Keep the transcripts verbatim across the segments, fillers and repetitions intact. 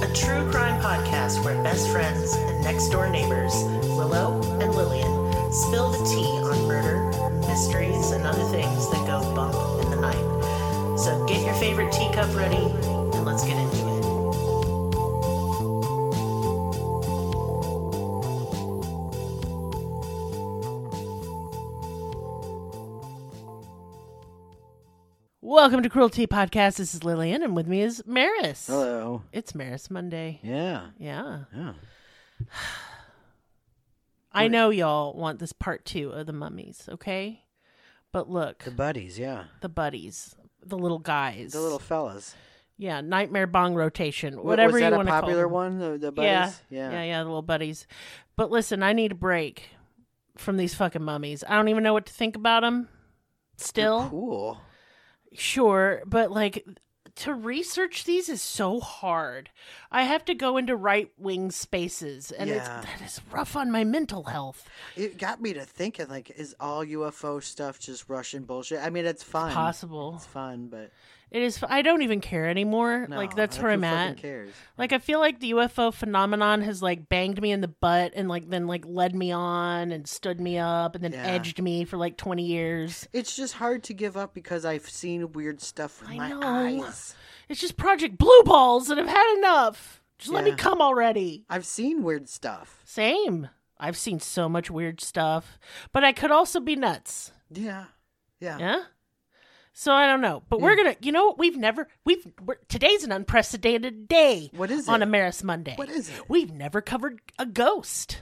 a true crime podcast where best friends and next-door neighbors, Willow and Lillian, spill the tea on murder, mysteries, and other things that go bump in the night. So get your favorite teacup ready, and let's get into it. Welcome to Cruel Tea Podcast. This is Lillian, and with me is Maris. Hello. It's Maris Monday. Yeah. Yeah. Yeah. I know y'all want this part two of the mummies, okay? But look. The buddies, yeah. The buddies. The little guys. The little fellas. Yeah, Nightmare Bong Rotation. Whatever Was that you a want to call popular them. one, the, the buddies? Yeah. yeah. Yeah, yeah, the little buddies. But listen, I need a break from these fucking mummies. I don't even know what to think about them still. They're cool. Sure, but like to research these is so hard. I have to go into right-wing spaces, and Yeah. it's that is rough on my mental health. It got me to thinking, like, is all U F O stuff just Russian bullshit? I mean, it's fun. Possible. It's fun, but It is. I don't even care anymore. no, like that's like, where who I'm fucking at. cares? Like I feel like the U F O phenomenon has like banged me in the butt and like then like led me on and stood me up and then Yeah. edged me for like twenty years. It's just hard to give up because I've seen weird stuff with I my know. eyes. It's just Project Blue Balls and I've had enough. Just let me Yeah. come already. I've seen weird stuff. Same. I've seen so much weird stuff, but I could also be nuts. Yeah. Yeah. Yeah. So I don't know, but we're gonna. You know, what? we've never. We've we're, today's an unprecedented day. What is on it? a Maris Monday? What is it? We've never covered a ghost.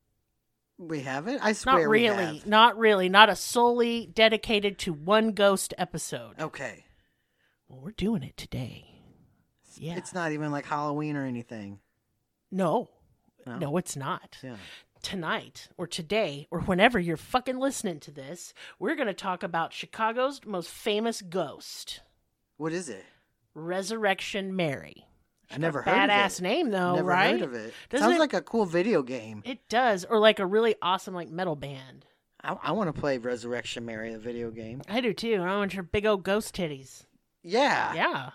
We haven't? I swear Not we really. have. Not really. Not a solely dedicated to one ghost episode. Okay. Well, we're doing it today. Yeah. It's not even like Halloween or anything. No. No? No, it's not. Yeah. Tonight or today or whenever you're fucking listening to this, we're going to talk about Chicago's most famous ghost, What is it? Resurrection Mary. I never A heard of it. badass name though, Never right? heard of it. Doesn't Sounds it- like a cool video game. It does, or like a really awesome like metal band. I, I want to play Resurrection Mary, the video game. I do too. I want your big old ghost titties. Yeah. Yeah.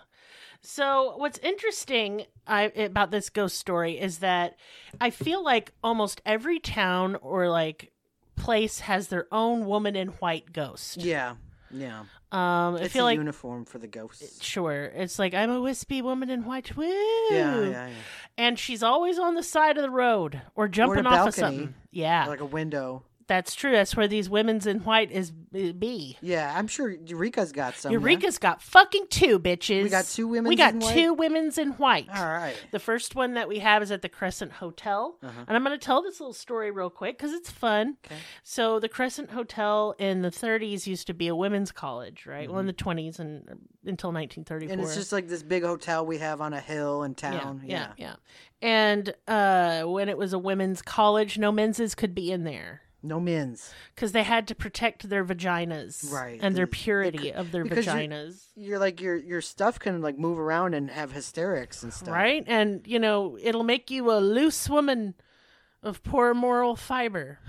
So what's interesting I, about this ghost story is that I feel like almost every town or like place has their own woman in white ghost. Yeah. Yeah. Um, I It's feel a like uniform for the ghosts. sure, it's like I'm a wispy woman in white. Woo! Yeah, yeah, yeah. And she's always on the side of the road or jumping a off of balcony. something. Yeah, Like a window. that's true. That's where these women's in white is be. Yeah, I'm sure Eureka's got some. Eureka's got fucking two bitches. We got two women's We got in white? two women's in white. Yeah? All right. The first one that we have is at the Crescent Hotel. Uh-huh. And I'm going to tell this little story real quick because it's fun. Okay. So the Crescent Hotel in the thirties used to be a women's college, right? Well, in the twenties and uh, until nineteen thirty-four. And it's just like this big hotel we have on a hill in town. yeah, yeah, yeah. And uh, when it was a women's college, no menses could be in there. No men's. Because they had to protect their vaginas. Right. And their They- purity of their because you- vaginas. You're like, your your stuff can like move around and have hysterics and stuff. Right? And, you know, it'll make you a loose woman of poor moral fiber.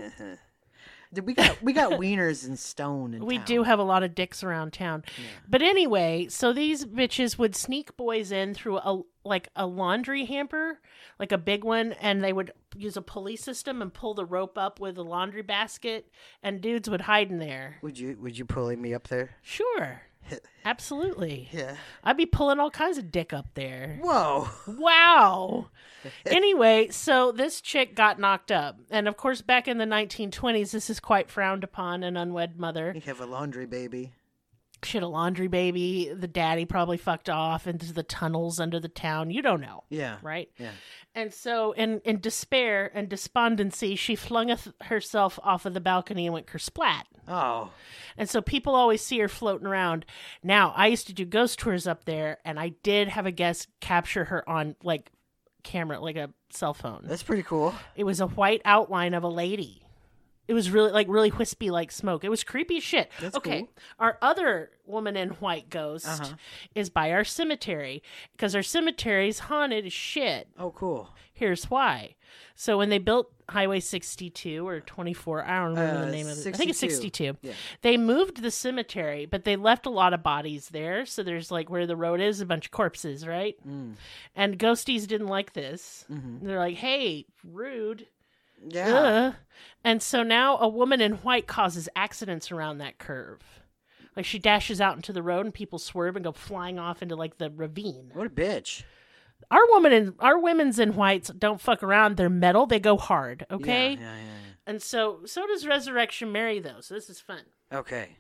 We got we got wieners and stone in We town. do have a lot of dicks around town. But anyway, so these bitches would sneak boys in through a like a laundry hamper, like a big one, and they would use a pulley system and pull the rope up with a laundry basket, and dudes would hide in there. Would you would you pull me up there? Sure. Absolutely. Yeah. I'd be pulling all kinds of dick up there. Whoa. Wow. Anyway, so this chick got knocked up. And of course, back in the nineteen twenties, this is quite frowned upon, an unwed mother. You have a laundry baby. She had a laundry baby. The daddy probably fucked off into the tunnels under the town. You don't know. Yeah. Right? Yeah. And so, in, in despair and despondency, she flung a th- herself off of the balcony and went kersplat. Oh. And so people always see her floating around. Now, I used to do ghost tours up there, and I did have a guest capture her on, like, camera, like a cell phone. That's pretty cool. It was a white outline of a lady. It was really like really wispy like smoke. It was creepy as shit. That's okay. cool. Our other woman in white ghost Uh-huh. is by our cemetery because our cemetery's haunted as shit. Oh, cool. Here's why. So when they built Highway sixty-two or twenty-four, I don't remember Uh, the name of it. I think it's sixty-two. Yeah. They moved the cemetery, but they left a lot of bodies there. So there's like where the road is, a bunch of corpses, right? Mm. And ghosties didn't like this. Mm-hmm. They're like, hey, rude. Yeah. Ugh. And so now a woman in white causes accidents around that curve. Like she dashes out into the road and people swerve and go flying off into like the ravine. What a bitch. Our woman in our women's in whites don't fuck around. They're metal. They go hard. Okay. Yeah, yeah, yeah, And so so does Resurrection Mary though. So this is fun. yeah. Okay.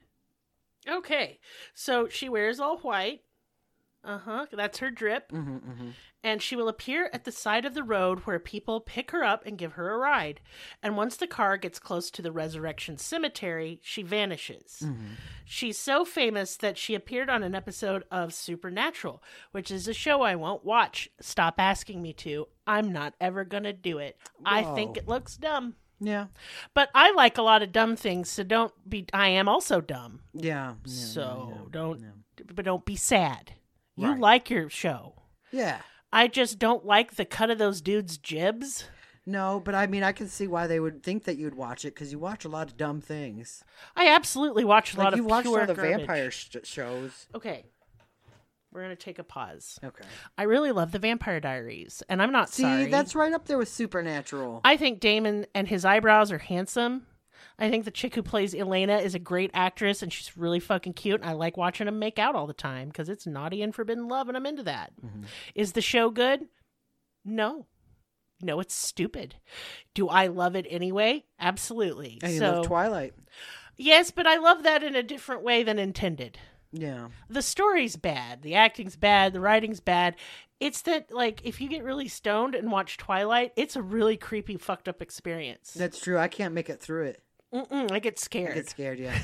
Okay. So she wears all white. Uh-huh. That's her drip. Mm-hmm, mm-hmm. And she will appear at the side of the road where people pick her up and give her a ride. And once the car gets close to the Resurrection Cemetery, she vanishes. Mm-hmm. She's so famous that she appeared on an episode of Supernatural, which is a show I won't watch. Stop asking me to. I'm not ever going to do it. I think Whoa. it looks dumb. Yeah. But I like a lot of dumb things, so don't be. I am also dumb. Yeah. yeah so yeah, yeah, don't, yeah. but don't be sad. You Right. like your show. Yeah. I just don't like the cut of those dudes' jibs. No, but I mean, I can see why they would think that you'd watch it because you watch a lot of dumb things. I absolutely watch a Like lot you of watched pure all the garbage. vampire sh- shows. Okay, we're gonna take a pause. Okay. I really love the Vampire Diaries, and I'm not See, sorry. that's right up there with Supernatural. I think Damon and his eyebrows are handsome. I think the chick who plays Elena is a great actress, and she's really fucking cute. And I like watching them make out all the time because it's naughty and forbidden love, and I'm into that. Mm-hmm. Is the show good? No. No, it's stupid. Do I love it anyway? Absolutely. And you so, love Twilight. yes, but I love that in a different way than intended. Yeah. The story's bad. The acting's bad. The writing's bad. It's that, like, if you get really stoned and watch Twilight, it's a really creepy, fucked up experience. That's true. I can't make it through it. Mm-mm, I get I scared. get scared, yeah.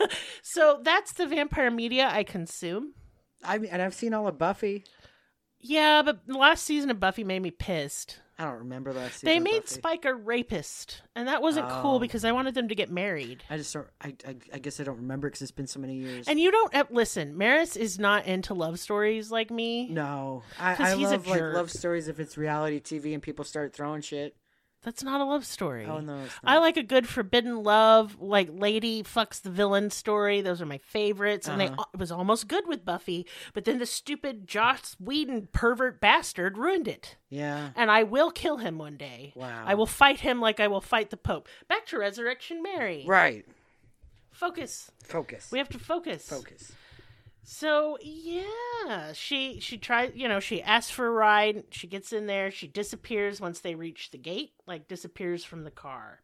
So that's the vampire media I consume. I mean, and I've seen all of Buffy. Yeah, but the last season of Buffy made me pissed. I don't remember the last season They of made Buffy. Spike a rapist, and that wasn't Oh. cool because I wanted them to get married. I just don't. I, I, I guess I don't remember because it's been so many years. And you don't uh, listen. Maris is not into love stories like me. no, I, 'Cause I he's a love like jerk. love stories if it's reality T V and people start throwing shit. That's not a love story. Oh no, it's not. I like a good forbidden love, like lady fucks the villain story. Those are my favorites. And they Uh-huh. it was almost good with Buffy, but then the stupid Joss Whedon pervert bastard ruined it. Yeah. And I will kill him one day. Wow. I will fight him like I will fight the Pope. Back to Resurrection Mary. Right. Focus. Focus. We have to focus. Focus. So yeah, she she tries. You know, she asks for a ride. She gets in there. She disappears once they reach the gate. Like disappears from the car.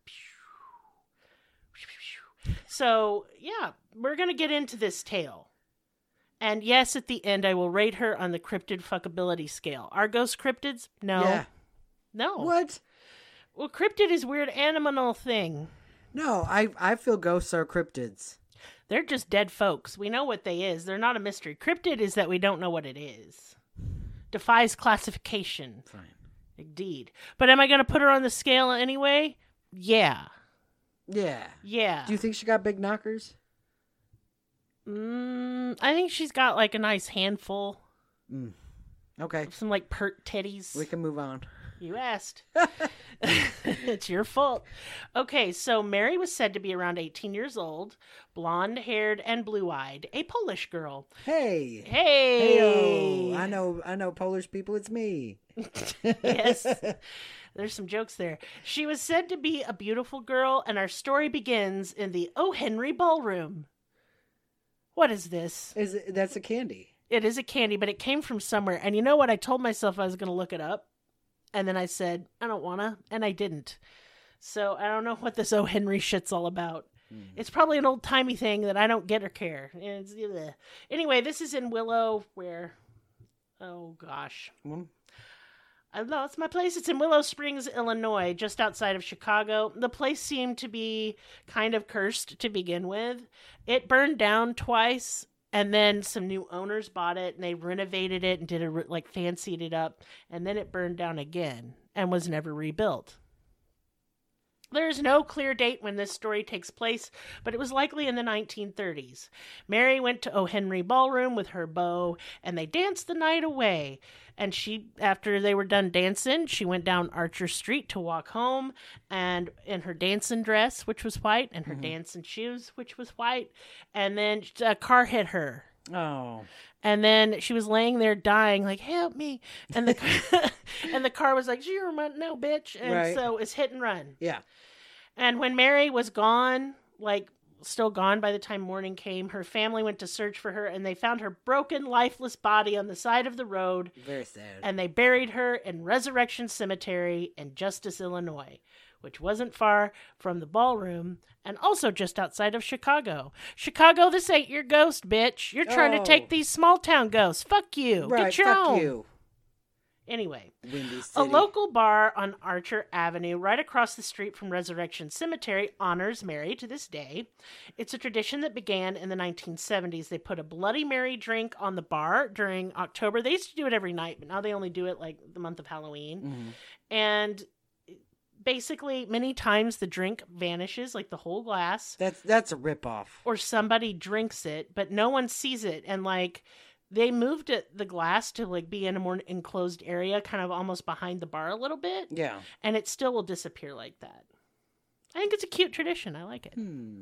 So yeah, we're gonna get into this tale. And yes, at the end, I will rate her on the cryptid fuckability scale. Are ghosts cryptids? No. Yeah. No. What? Well, cryptid is weird animal thing. No, I I feel ghosts are cryptids. They're just dead folks. We know what they is. They're not a mystery. Cryptid is that we don't know what it is. Defies classification. Fine. Indeed. But am I going to put her on the scale anyway? Yeah. Yeah. Yeah. Do you think she got big knockers? Mm, I think she's got like a nice handful. Mm. Okay. Some like pert titties. We can move on. You asked. It's your fault. Okay, so Mary was said to be around eighteen years old, blonde-haired and blue-eyed, a Polish girl. Hey. Hey! Heyo. I know I know Polish people, it's me. Yes. There's some jokes there. She was said to be a beautiful girl, and our story begins in the O. Henry Ballroom. What is this? Is it, that's a candy. It is a candy, but it came from somewhere. And you know what? I told myself I was going to look it up. And then I said, I don't want to. And I didn't. So I don't know what this O. Henry shit's all about. Mm. It's probably an old-timey thing that I don't get or care. It's, ugh. Anyway, this is in Willow, where... Oh, gosh. Mm. I lost my place. It's in Willow Springs, Illinois, just outside of Chicago. The place seemed to be kind of cursed to begin with. It burned down twice, and then some new owners bought it, and they renovated it and did a like fancied it up, and then it burned down again and was never rebuilt. There's no clear date when this story takes place, but it was likely in the nineteen thirties. Mary went to O. Henry Ballroom with her beau, and they danced the night away. And she, after they were done dancing, she went down Archer Street to walk home, and in her dancing dress, which was white, and her mm-hmm. dancing shoes, which was white, and then a car hit her. Oh. And then she was laying there dying, like, help me. And the and the car was like, you're no, bitch. And right. so it's hit and run. Yeah. And when Mary was gone, like, still gone by the time morning came, her family went to search for her, and they found her broken, lifeless body on the side of the road. Very sad. And they buried her in Resurrection Cemetery in Justice, Illinois, which wasn't far from the ballroom, and also just outside of Chicago. Chicago, this ain't your ghost, bitch. You're trying oh. to take these small town ghosts. Fuck you. Right, Get your fuck own. you. Anyway, Windy City. A local bar on Archer Avenue, right across the street from Resurrection Cemetery, honors Mary to this day. It's a tradition that began in the nineteen seventies. They put a Bloody Mary drink on the bar during October. They used to do it every night, but now they only do it like the month of Halloween. Mm-hmm. And basically, many times the drink vanishes, like the whole glass. That's that's a ripoff. Or somebody drinks it, but no one sees it. And like, they moved it, the glass to like be in a more enclosed area, kind of almost behind the bar a little bit. Yeah. And it still will disappear like that. I think it's a cute tradition. I like it. Hmm.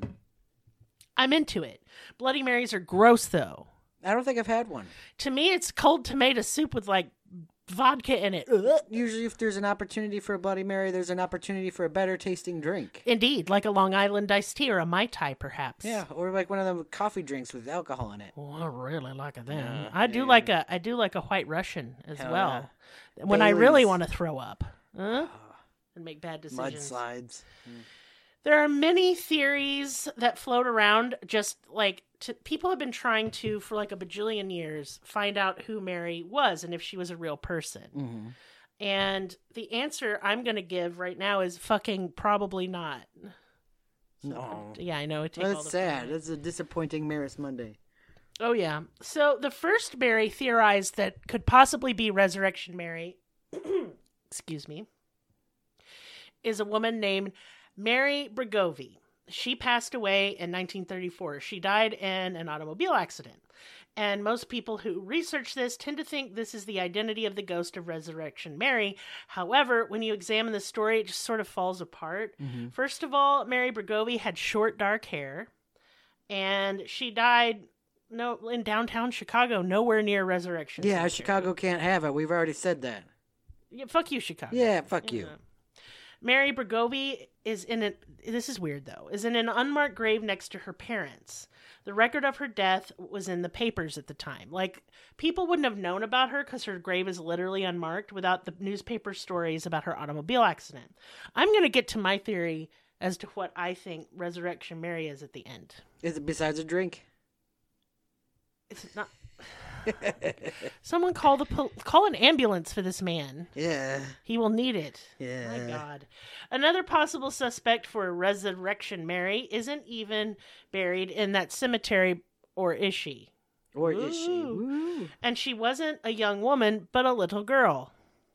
I'm into it. Bloody Marys are gross, though. I don't think I've had one. To me, it's cold tomato soup with like vodka in it. Ugh. Usually if there's an opportunity for a Bloody Mary, there's an opportunity for a better tasting drink. Indeed, like a Long Island iced tea or a Mai Tai, perhaps. Yeah, or like one of them coffee drinks with alcohol in it. Oh, I really like it then. Uh, I do yeah. like a I do like a White Russian as Hell well. Yeah. When Baileys. I really want to throw up. Huh? And make bad decisions. Mudslides. Mm. There are many theories that float around, just like to, people have been trying to, for like a bajillion years, find out who Mary was and if she was a real person. Mm-hmm. And the answer I'm going to give right now is fucking probably not. So, no. Yeah, I know. It takes That's all the sad. fun. That's a disappointing Maris Monday. Oh, yeah. So the first Mary theorized that could possibly be Resurrection Mary, excuse me, is a woman named Mary Bregovy. She passed away in nineteen thirty-four. She died in an automobile accident. And most people who research this tend to think this is the identity of the ghost of Resurrection Mary. However, when you examine the story, it just sort of falls apart. Mm-hmm. First of all, Mary Bregovy had short, dark hair. And she died no in downtown Chicago, nowhere near Resurrection Yeah, Cemetery. Chicago can't have it. We've already said that. Yeah, fuck you, Chicago. Yeah, fuck yeah. you. Mary Bregovy is in a, this is weird though, is in an unmarked grave next to her parents. The record of her death was in the papers at the time. Like, people wouldn't have known about her because her grave is literally unmarked without the newspaper stories about her automobile accident. I'm going to get to my theory as to what I think Resurrection Mary is at the end. Is it besides a drink? It's not... Someone call the pol- call an ambulance for this man. Yeah. He will need it. Yeah. My God. Another possible suspect for Resurrection Mary isn't even buried in that cemetery, or is she? Or Ooh. is she? Ooh. And she wasn't a young woman, but a little girl.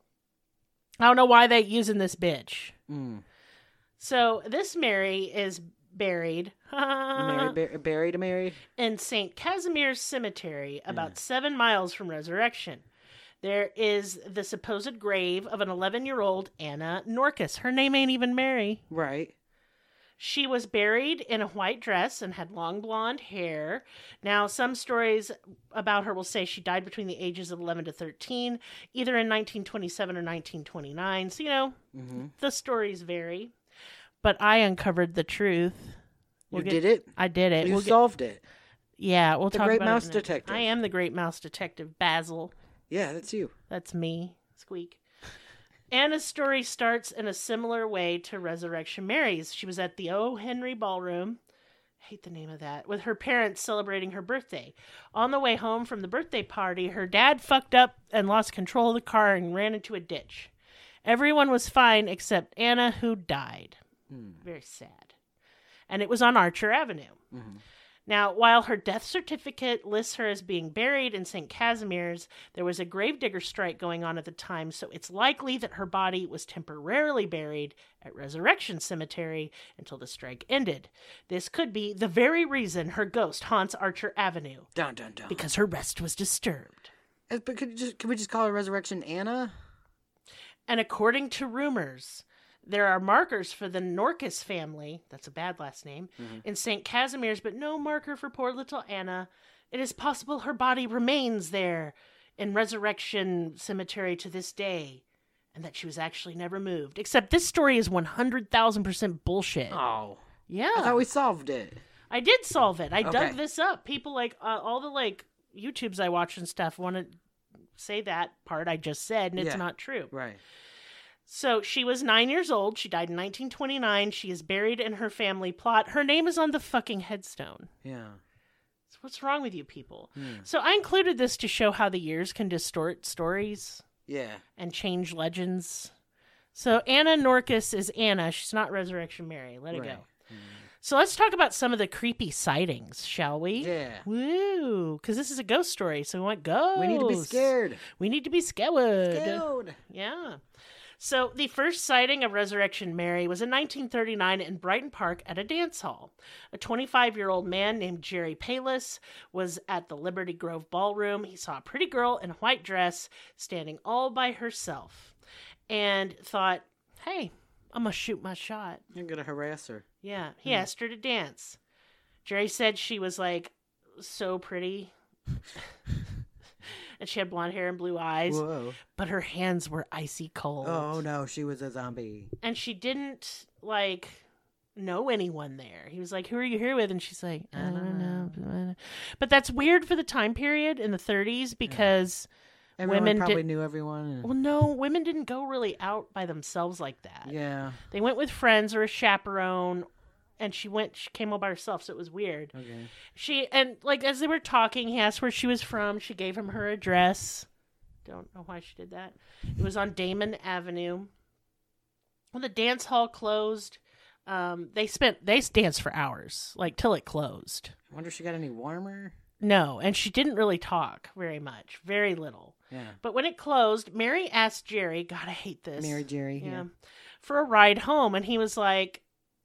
I don't know why they using this bitch. Mm. So this Mary is buried Mary, bar- buried Mary in Saint Casimir's Cemetery, about yeah. seven miles from Resurrection. There is the supposed grave of an eleven-year-old Anna Norcus. Her name ain't even Mary. Right. She was buried in a white dress and had long blonde hair. Now, some stories about her will say she died between the ages of eleven to thirteen, either in nineteen twenty-seven or nineteen twenty-nine. So, you know, mm-hmm. the stories vary. But I uncovered the truth. We'll you get, did it? I did it. You we'll solved get, it. Yeah, we'll the talk great about mouse it. detective. I am the great mouse detective, Basil. Yeah, that's you. That's me. Squeak. Anna's story starts in a similar way to Resurrection Mary's. She was at the O. Henry Ballroom. I hate the name of that. With her parents celebrating her birthday. On the way home from the birthday party, her dad fucked up and lost control of the car and ran into a ditch. Everyone was fine except Anna, who died. Hmm. Very sad. And it was on Archer Avenue. Mm-hmm. Now, while her death certificate lists her as being buried in Saint Casimir's, there was a gravedigger strike going on at the time, so it's likely that her body was temporarily buried at Resurrection Cemetery until the strike ended. This could be the very reason her ghost haunts Archer Avenue. Dun, dun, dun. Because her rest was disturbed. Uh, But could, you just, could we just call her Resurrection Anna? And according to rumors, there are markers for the Norcus family, that's a bad last name, Mm-hmm. in Saint Casimir's, but no marker for poor little Anna. It is possible her body remains there in Resurrection Cemetery to this day, and that she was actually never moved. Except this story is one hundred thousand percent bullshit. Oh. Yeah. I thought we solved it. I did solve it. I Okay. dug this up. People like, uh, all the like YouTubes I watch and stuff want to say that part I just said, and it's Yeah. not true. Right. So she was nine years old. She died in nineteen twenty-nine. She is buried in her family plot. Her name is on the fucking headstone. Yeah. So what's wrong with you people? Hmm. So I included this to show how the years can distort stories Yeah. and change legends. So Anna Norcus is Anna. She's not Resurrection Mary. Let it Right. go. So let's talk about some of the creepy sightings, shall we? Yeah. Woo! Because this is a ghost story, so we want ghosts. We need to be scared. We need to be scared. Scared. Yeah. So the first sighting of Resurrection Mary was in nineteen thirty-nine in Brighton Park at a dance hall. A twenty-five-year-old man named Jerry Palis was at the Liberty Grove Ballroom. He saw a pretty girl in a white dress standing all by herself and thought, hey, I'm going to shoot my shot. You're going to harass her. Yeah. He asked her to dance. Jerry said she was like so pretty. And she had blonde hair and blue eyes, Whoa. but her hands were icy cold. Oh, no. She was a zombie. And she didn't, like, know anyone there. He was like, who are you here with? And she's like, I don't know. But that's weird for the time period in the thirties because Everyone women probably did. knew everyone. and- Well, no, women didn't go really out by themselves like that. Yeah. They went with friends or a chaperone. And she went, she came all by herself, so it was weird. Okay. She, and like, as they were talking, he asked where she was from. She gave him her address. Don't know why she did that. It was on Damon Avenue. When the dance hall closed, um, they spent, they danced for hours, like, till it closed. I wonder if she got any warmer. No, and she didn't really talk very much, very little. Yeah. But when it closed, Mary asked Jerry, God, I hate this. Mary Jerry. Yeah. Yeah. For a ride home, and he was like,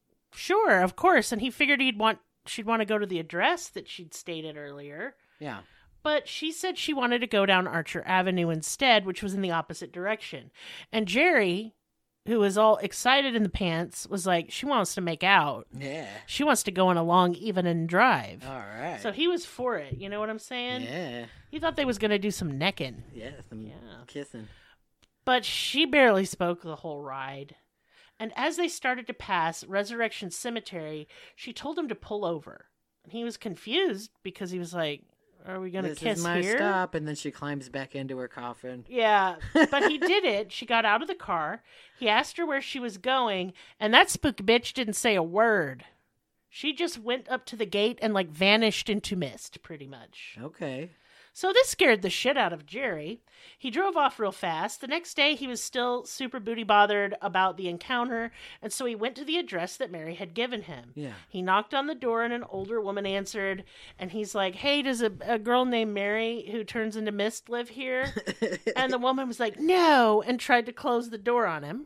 sure, of course. And he figured he'd want she'd want to go to the address that she'd stated earlier. Yeah. But she said she wanted to go down Archer Avenue instead, which was in the opposite direction. And Jerry, who was all excited in the pants, was like, she wants to make out. Yeah. She wants to go on a long evening drive. All right. So he was for it. You know what I'm saying? Yeah. He thought they was going to do some necking. Yeah. Some Yeah. kissing. But she barely spoke the whole ride. And as they started to pass Resurrection Cemetery, she told him to pull over. And he was confused because he was like, are we going to This kiss is my here? stop, and then she climbs back into her coffin. Yeah, but he did it. She got out of the car. He asked her where she was going, and that spooky bitch didn't say a word. She just went up to the gate and, like, vanished into mist, pretty much. Okay. So this scared the shit out of Jerry. He drove off real fast. The next day, he was still super booty bothered about the encounter, and so he went to the address that Mary had given him. Yeah. He knocked on the door, and an older woman answered, and he's like, hey, does a, a girl named Mary who turns into mist live here? And the woman was like, no, and tried to close the door on him.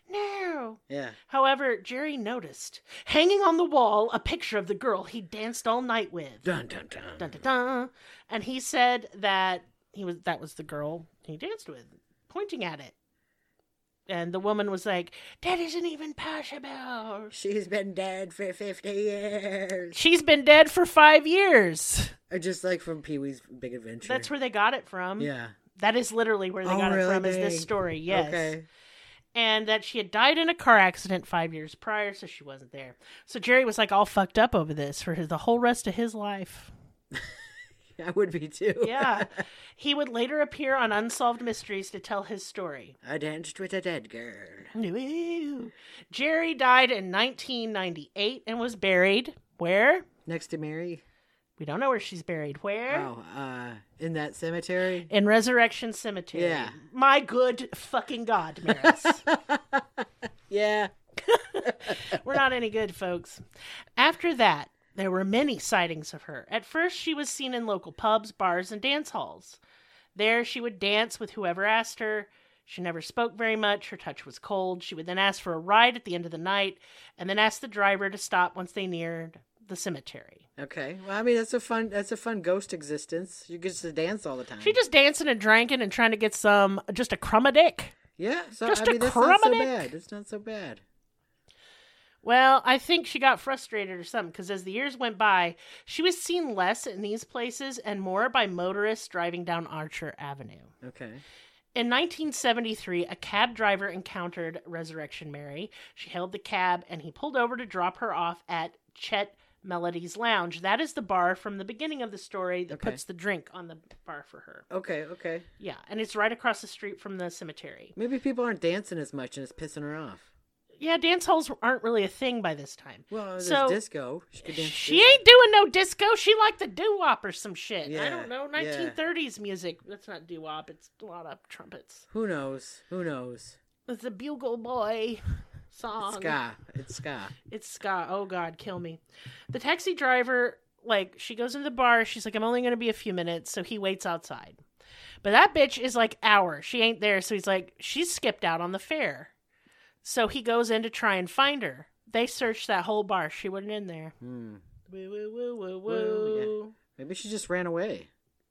No. Yeah. However, Jerry noticed, hanging on the wall, a picture of the girl he danced all night with. Dun dun dun. Dun, dun, dun. And he said that he was that was the girl he danced with, pointing at it. And the woman was like, that isn't even possible. She's been dead for fifty years. She's been dead for five years. Or just like from Pee Wee's Big Adventure. That's where they got it from. Yeah. That is literally where they Oh, got it really? from, is this story, yes. Okay. And that she had died in a car accident five years prior, so she wasn't there. So Jerry was like all fucked up over this for his, the whole rest of his life. I would be too. Yeah. He would later appear on Unsolved Mysteries to tell his story. I danced with a dead girl. Woo. Jerry died in nineteen ninety-eight and was buried where? Next to Mary. We don't know where she's buried. Where? Oh, uh, in that cemetery. In Resurrection Cemetery. Yeah. My good fucking God, Maris. Yeah. We're not any good, folks. After that, There were many sightings of her. At first, she was seen in local pubs, bars, and dance halls. There, she would dance with whoever asked her. She never spoke very much. Her touch was cold. She would then ask for a ride at the end of the night, and then ask the driver to stop once they neared the cemetery. Okay. Well, I mean, that's a fun that's a fun ghost existence. You get to dance all the time. She just dancing and drinking and trying to get some, just a crumb a dick. Yeah. So, just I mean, a that's crumb not so a dick. bad. It's not so bad. Well, I think she got frustrated or something, because as the years went by, she was seen less in these places and more by motorists driving down Archer Avenue. Okay. In nineteen seventy-three, a cab driver encountered Resurrection Mary. She hailed the cab, and he pulled over to drop her off at Chet Melody's Lounge. That is the bar from the beginning of the story that Okay. puts the drink on the bar for her. Okay. Okay. Yeah, and it's right across the street from the cemetery. Maybe people aren't dancing as much and it's pissing her off. Yeah, dance halls aren't really a thing by this time. Well, there's So, disco. She could dance. She ain't doing no disco. She liked the doo-wop or some shit. I Yeah, don't know. yeah. nineteen thirties music. That's not doo-wop. It's a lot of trumpets. Who knows? Who knows? It's a Bugle Boy song. Ska. It's ska. It's ska. Oh, God, kill me. The taxi driver, like, she goes into the bar. She's like, I'm only going to be a few minutes. So he waits outside. But that bitch is like hours. She ain't there. So he's like, she's skipped out on the fare. So he goes in to try and find her. They searched that whole bar. She wasn't in there. Hmm. Woo, woo, woo, woo, Well, yeah. woo. Maybe she just ran away.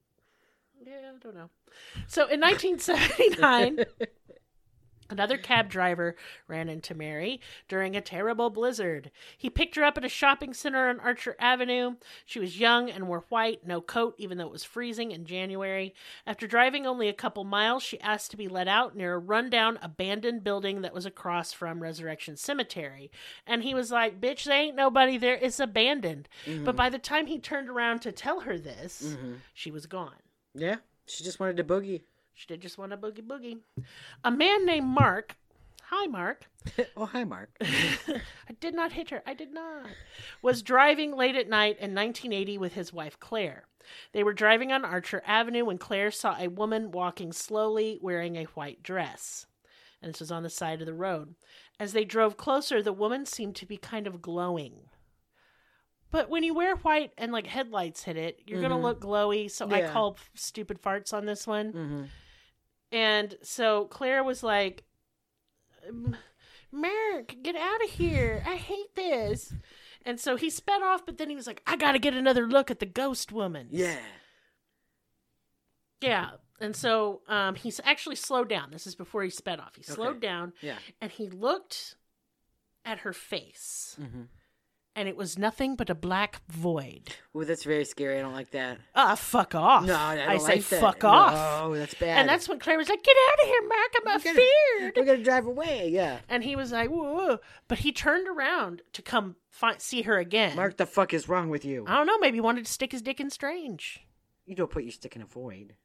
Yeah, I don't know. So in nineteen seventy-nine, another cab driver ran into Mary during a terrible blizzard. He picked her up at a shopping center on Archer Avenue. She was young and wore white, no coat, even though it was freezing in January. After driving only a couple miles, she asked to be let out near a rundown, abandoned building that was across from Resurrection Cemetery. And he was like, bitch, there ain't nobody there. It's abandoned. Mm-hmm. But by the time he turned around to tell her this, Mm-hmm. she was gone. Yeah. She just wanted to boogie. She did just want to boogie boogie. A man named Mark, hi Mark, Oh, hi, Mark. I did not hit her, I did not, was driving late at night in nineteen eighty with his wife Claire. They were driving on Archer Avenue when Claire saw a woman walking slowly wearing a white dress. And this was on the side of the road. As they drove closer, the woman seemed to be kind of glowing. But when you wear white and like headlights hit it, you're Mhm. going to look glowy. So I Yeah. called stupid farts on this one. Mm-hmm. And so Claire was like, Mark, get out of here. I hate this. And so he sped off, but then he was like, I got to get another look at the ghost woman. Yeah. Yeah. And so um, he's actually slowed down. This is before he sped off. He slowed Okay. down Yeah. and he looked at her face. Mm-hmm. And it was nothing but a black void. Ooh, that's very scary. I don't like that. Ah, fuck off. No, I don't I say like that. fuck off. No, that's bad. And that's when Claire was like, get out of here, Mark. I'm We gotta- afeared. We're gonna drive away. Yeah. And he was like, whoa, whoa. But he turned around to come fi- see her again. Mark, the fuck is wrong with you? I don't know. Maybe he wanted to stick his dick in Strange. You don't put your stick in a void.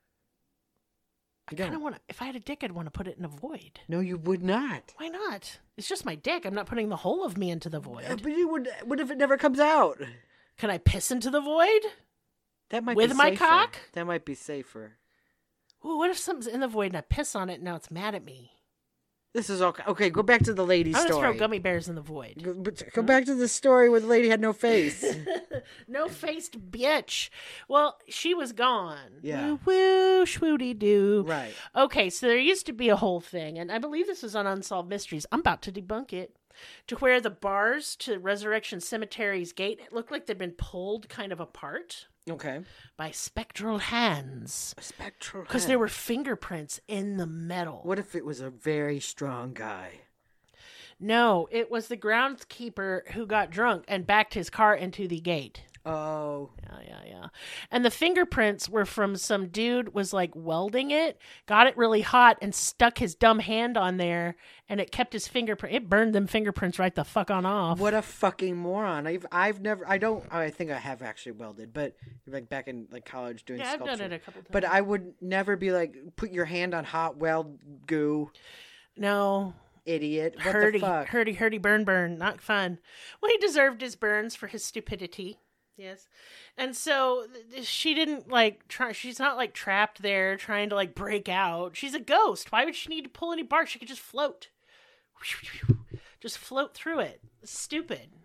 I You kind of don't. want to. If I had a dick, I'd want to put it in a void. No, you would not. Why not? It's just my dick. I'm not putting the whole of me into the Uh, void. But you would. What if it never comes out? Can I piss into the void? That might With be my safer. cock? That might be safer. Ooh, what if something's in the void and I piss on it and now it's mad at me? This is all okay. Go back to the lady's I'm gonna story. throw gummy bears in the void. Go, but go back to the story where the lady had no face. No faced bitch. Well, she was gone. Yeah. Woo woo, schwooty doo. Right. Okay, so there used to be a whole thing, and I believe this was on Unsolved Mysteries. I'm about to debunk it. To where the bars to Resurrection Cemetery's gate it looked like they'd been pulled kind of apart Okay. by spectral hands. A spectral. Because head. there were fingerprints in the metal. What if it was a very strong guy? No, it was the groundskeeper who got drunk and backed his car into the gate. Oh. Yeah, yeah, yeah. And the fingerprints were from some dude was like welding it, got it really hot and stuck his dumb hand on there and it kept his fingerprint. It burned them fingerprints right the fuck on off. What a fucking moron! I've I've never. I don't. I think I have actually welded, but like back in like college doing Yeah, I've sculpture. done it a couple times. But I would never be like, put your hand on hot weld goo, no. idiot. What Hurdy, the fuck? hurdy, hurdy, burn, burn. Not fun. Well, he deserved his burns for his stupidity. Yes. And so th- she didn't like try. She's not like trapped there trying to like break out. She's a ghost. Why would she need to pull any bars? She could just float. Just float through it. Stupid.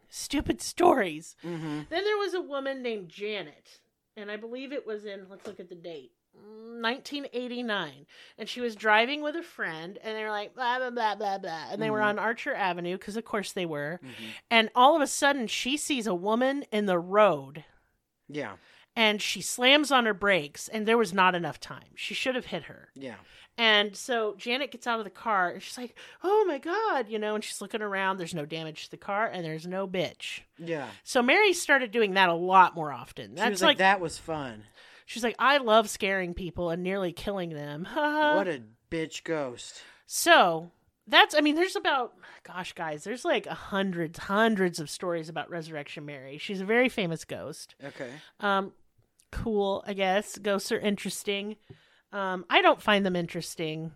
Stupid stories. Mm-hmm. Then there was a woman named Janet, and I believe it was in, let's look at the date, nineteen eighty-nine. And she was driving with a friend, and they were like, blah, blah, blah, blah, blah. And they Mm-hmm. were on Archer Avenue, because of course they were. Mm-hmm. And all of a sudden, she sees a woman in the road, Yeah. and she slams on her brakes, and there was not enough time. She should have hit her. Yeah. And so Janet gets out of the car, and she's like, oh my God, you know, and she's looking around. There's no damage to the car, and there's no bitch. Yeah. So Mary started doing that a lot more often. She That's was like, like, that was fun. she's like, I love scaring people and nearly killing them. What a bitch ghost. So that's, I mean, there's about, gosh, guys, there's like hundreds, hundreds of stories about Resurrection Mary. She's a very famous ghost. Okay. Um, cool, I guess. Ghosts are interesting. Um, I don't find them interesting.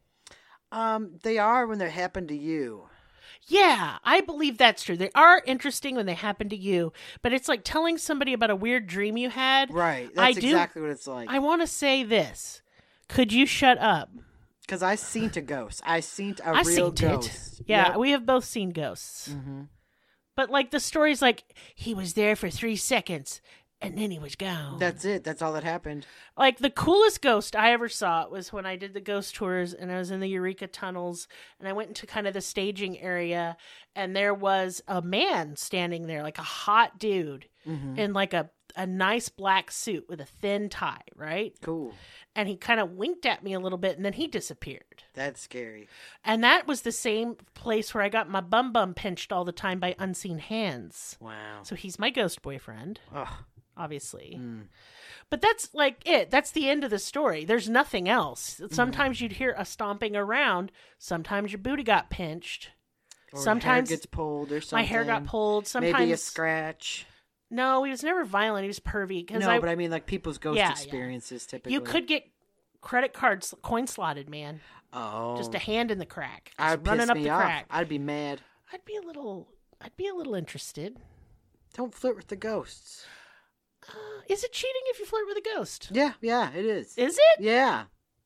Um, they are when they happen to you. Yeah, I believe that's true. They are interesting when they happen to you, but it's like telling somebody about a weird dream you had. Right. I That's do- exactly what it's like. I want to say this. Could you shut up? Because I seen a ghost. I seen a I real seen ghost. it. Yeah, Yep. we have both seen ghosts. Mm-hmm. But like the story's like, he was there for three seconds and then he was gone. That's it. That's all that happened. Like the coolest ghost I ever saw was when I did the ghost tours and I was in the Eureka tunnels and I went into kind of the staging area and there was a man standing there, like a hot dude Mm-hmm. in like a, a nice black suit with a thin tie, right? Cool. And he kind of winked at me a little bit and then he disappeared. That's scary. And that was the same place where I got my bum bum pinched all the time by unseen hands. Wow. So he's my ghost boyfriend, Oh. obviously. Mm. But that's like it. That's the end of the story. There's nothing else. Mm-hmm. Sometimes you'd hear a stomping around. Sometimes your booty got pinched. Or Sometimes hair gets pulled or something. my hair got pulled. Sometimes Maybe a scratch. No, he was never violent. He was pervy. Because No, I, but I mean like people's ghost Yeah, yeah. experiences typically. you could get credit cards coin slotted, man. Oh. Just a hand in the crack. Just I'd running piss up me the off. crack. I'd be mad. I'd be a little. I'd be a little interested. Don't flirt with the ghosts. Uh, is it cheating if you flirt with a ghost? Yeah, yeah, it is. Is it? Yeah.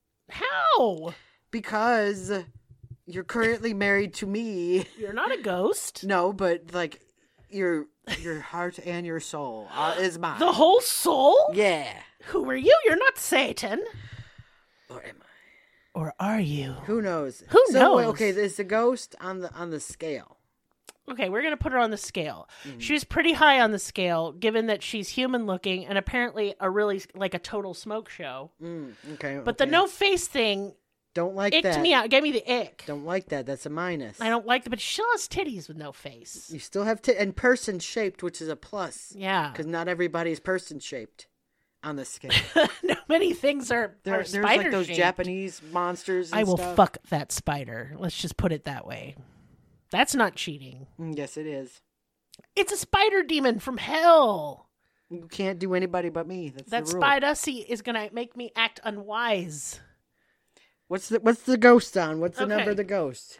How? Because you're currently married to me. You're not a ghost. No, but like your your heart and your soul uh, is mine. The whole soul? Yeah. Who are you? You're not Satan. Or am I? Or are you? Who knows? Who so, wait, knows? okay, is the ghost on the on the scale? Okay, we're going to put her on the scale. Mm-hmm. She's pretty high on the scale, given that she's human looking and apparently a really, like a total smoke show. Mm, okay. But the okay. no face thing don't like icked that. me out. It gave me the ick. Don't like that. That's a minus. I don't like it, but she still has titties with no face. You still have t- and person shaped, which is a plus. Yeah. Because not everybody's person shaped on the scale. No, many things are, There, are there's spider like those shaped. Japanese monsters. And I will stuff. fuck that spider. Let's just put it that way. That's not cheating. Mm, yes, it is. It's a spider demon from hell. You can't do anybody but me. That's That the rule. spider is going to make me act unwise. What's the What's the ghost on? What's the Okay. number of the ghost?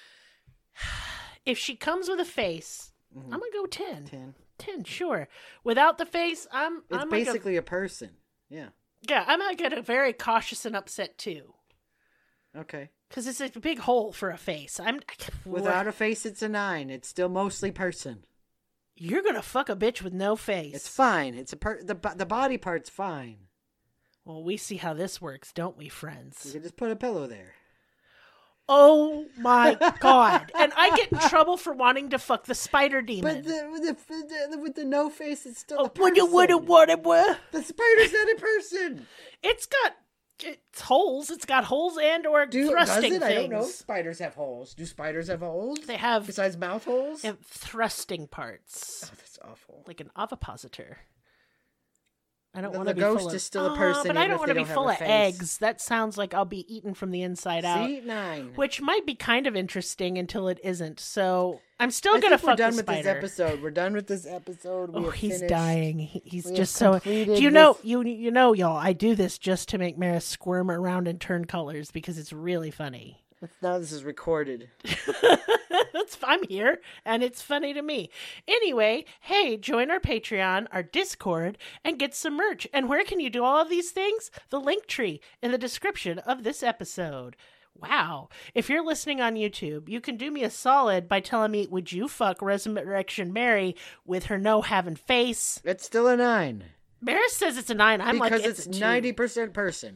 If she comes with a face, Mhm. I'm going to go ten. Ten. ten, sure. Without the face, I'm It's I'm basically a person. Yeah. like a, yeah, I'm going to get very cautious and upset too. Okay. Because it's a big hole for a face. I'm Without a face, it's a nine. It's still mostly person. You're going to fuck a bitch with no face. It's fine. It's a per- the bo- the body part's fine. Well, we see how this works, don't we, You friends? can just put a pillow there. Oh my god. And I get in trouble for wanting to fuck the spider demon. But the, with, the, the, with the no face, it's still oh, a person. what, what, what, what? The spider's not a person. It's got it's holes. It's got holes and or Do thrusting does it? things. I don't know. Spiders have holes. Do spiders have holes? They have, Besides mouth holes? they have thrusting parts. Oh, that's awful. Like an ovipositor. I don't Then want to the be ghost full of, is still a Oh, person, but I even don't if want they to be don't have full a of face. eggs. That sounds like I'll be eaten from the inside out. See? Nine. Which might be kind of interesting until it isn't. So I'm still I gonna think we're fuck done the with spider. this episode. We're done with this episode. We Oh, have he's finished. dying. He, he's We have just so. completed Do you know? this- You you know, y'all. I do this just to make Maris squirm around and turn colors because it's really funny. Now this is recorded. That's I'm here, and it's funny to me. Anyway, hey, join our Patreon, our Discord, and get some merch. And where can you do all of these things? The link tree in the description of this episode. Wow. If you're listening on YouTube, you can do me a solid by telling me, would you fuck Resurrection Mary with her no having face? It's still a nine. Maris says it's a nine. I'm because like, it's, it's a ninety percent person.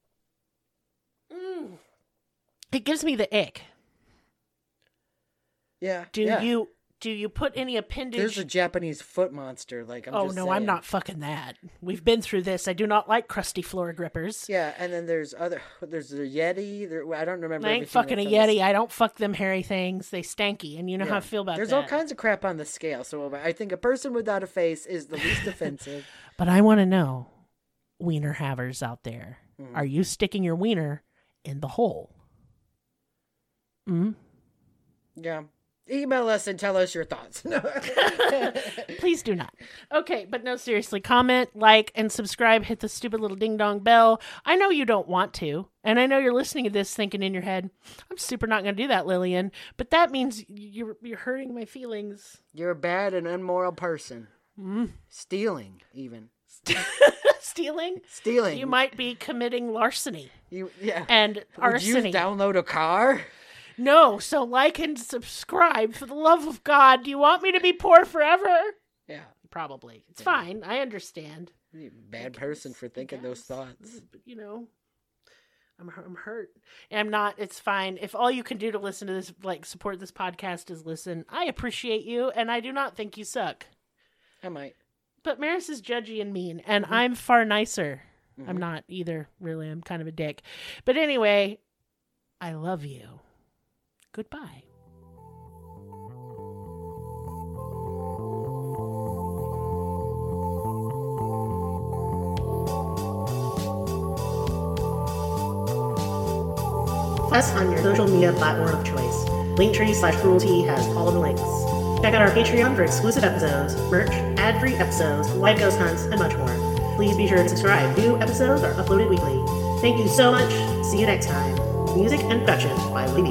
Mm. It gives me the ick. Yeah. Do yeah. you do you put any appendage? There's a Japanese foot monster. Like I'm oh just no, saying. I'm not fucking that. We've been through this. I do not like crusty floor grippers. Yeah, and then there's other. There's the Yeti. There, I don't remember. I ain't fucking a Yeti. I don't fuck them hairy things. They stanky, and you know yeah. how I feel about there's that. There's all kinds of crap on the scale. So I think a person without a face is the least offensive. But I want to know, wiener havers out there, mm. are you sticking your wiener in the hole? Hmm. Yeah. Email us and tell us your thoughts. Please do not. Okay, but no, seriously, comment, like, and subscribe. Hit the stupid little ding-dong bell. I know you don't want to, and I know you're listening to this thinking in your head, I'm super not going to do that, Lillian, but that means you're you're hurting my feelings. You're a bad and immoral person. Mm. Stealing, even. Stealing? Stealing. You might be committing larceny. You Yeah. And arsony. Would you download a car? No, so like and subscribe for the love of God. Do you want me to be poor forever? Yeah. Probably. It's yeah. fine. I understand. You're a bad person for thinking those thoughts. But, you know, I'm, I'm hurt. And I'm not. It's fine. If all you can do to listen to this, like support this podcast is listen, I appreciate you, and I do not think you suck. I might. But Maris is judgy and mean, and mm-hmm. I'm far nicer. Mm-hmm. I'm not either, really. I'm kind of a dick. But anyway, I love you. Goodbye. Us on your social media platform of choice. Linktree slash cruelty has all of the links. Check out our Patreon for exclusive episodes, merch, ad-free episodes, live ghost hunts, and much more. Please be sure to subscribe. New episodes are uploaded weekly. Thank you so much. See you next time. Music and production by Libby.